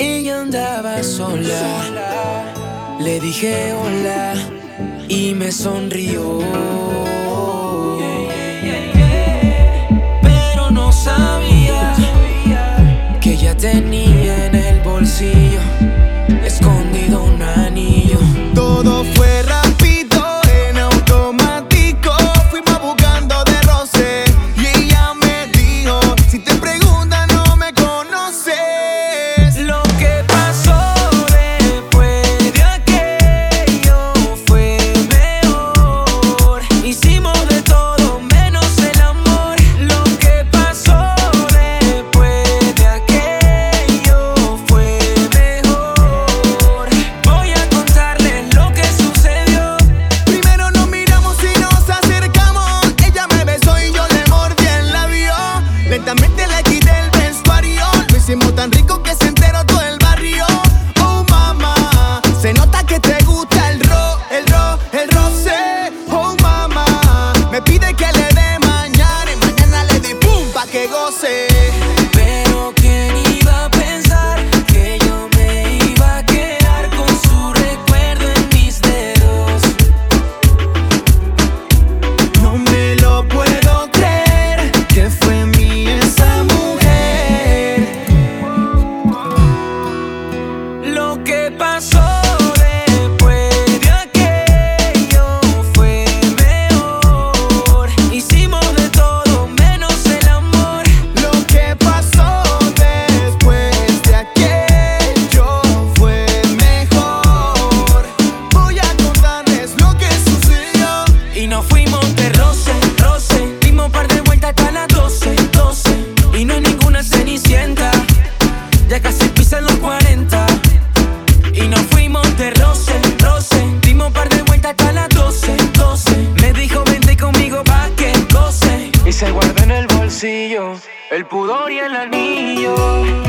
Ella andaba sola, le dije hola y me sonrió. Pero no sabía que ella tenía en el bolsillo escondido un anillo. Todo fue rápido, en automático. Fuimos buscando de roce y ella me dijo: si te preguntan no me conoces. Lo que pasó después de aquello fue mejor. Hicimos de todo menos el amor. Lo que pasó después de aquello fue mejor. Voy a contarles lo que sucedió. Primero nos miramos y nos acercamos. Ella me besó y yo le mordí el labio. Lentamente le quité el vestuario. Lo hicimos tan rico que se enteró todo el barrio. Oh mamá, se nota que te gusta el roce. Oh mamá, me pide que le dé mañana y mañana le di pum pa' que goce. Pero quién iba a pensar que yo me iba a quedar con su recuerdo en mis dedos. No me lo puedo creer, que fue mía esa mujer. Lo que pasó después de aquello fue mejor. Hicimos de todo menos el amor. Lo que pasó después de aquello fue mejor. Voy a contarles lo que sucedió. Y nos fuimos de roce, roce. Dimos par de vueltas hasta las 12, 12. Y no hay ninguna cenicienta, ya casi pisan los 40. Y nos fuimos de roce, roce. Dimos par de vueltas hasta las 12, 12. Me dijo vente conmigo pa' que goce. Y se guarda en el bolsillo el pudor y el anillo.